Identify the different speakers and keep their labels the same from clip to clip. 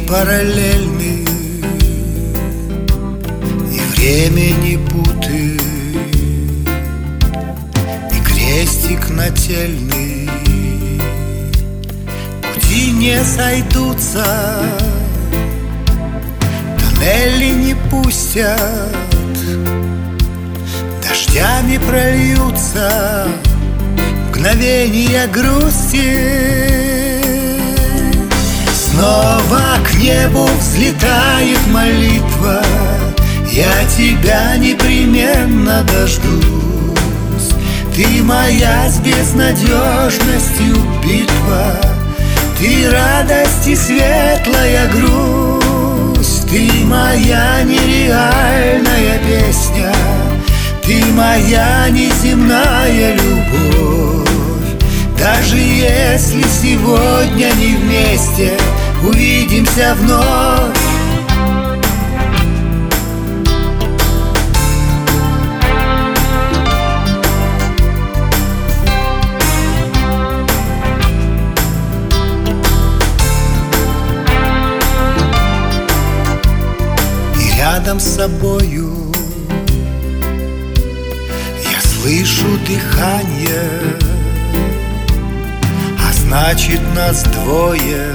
Speaker 1: параллельны, и времени путы, и крестик нательный. Пути не сойдутся, тоннели не пустят, дождями прольются мгновения грусти. Снова к небу взлетает молитва, я тебя непременно дождусь. Ты моя с безнадежностью битва, ты радость и светлая грусть. Ты моя нереальная песня, ты моя неземная любовь. Даже если сегодня не вместе, увидимся вновь. И рядом с собою я слышу дыхание, а значит нас двое.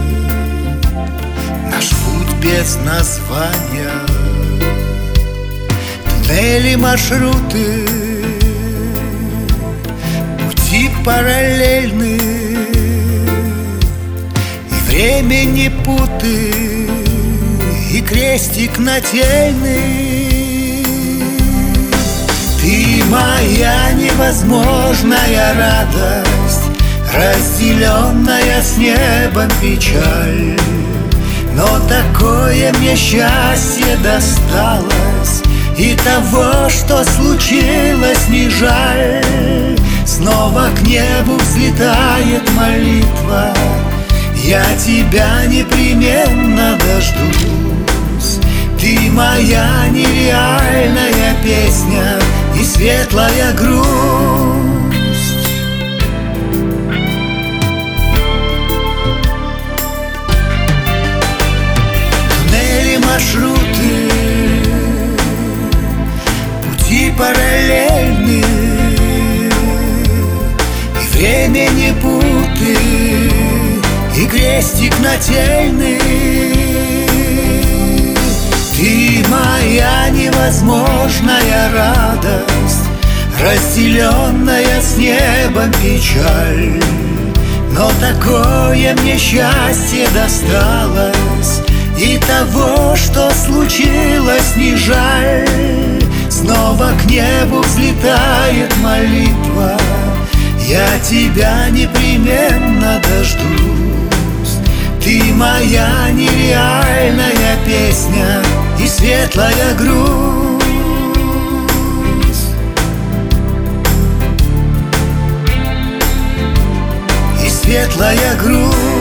Speaker 1: Наш путь без названия, туннели, маршруты, пути параллельны, и времени путы, и крестик нательный. Ты моя невозможная радость, разделенная с небом печаль. Но такое мне счастье досталось, и того, что случилось, не жаль. Снова к небу взлетает молитва, я тебя непременно дождусь. Ты моя нереальная песня и светлая грусть. Маршруты, пути параллельны, и времени путы, и крестик нательный. Ты моя невозможная радость, разделенная с небом печаль. Но такое мне счастье досталось, и того, что случилось, не жаль. Снова к небу взлетает молитва, я тебя непременно дождусь. Ты моя нереальная песня и светлая грусть. И светлая грусть.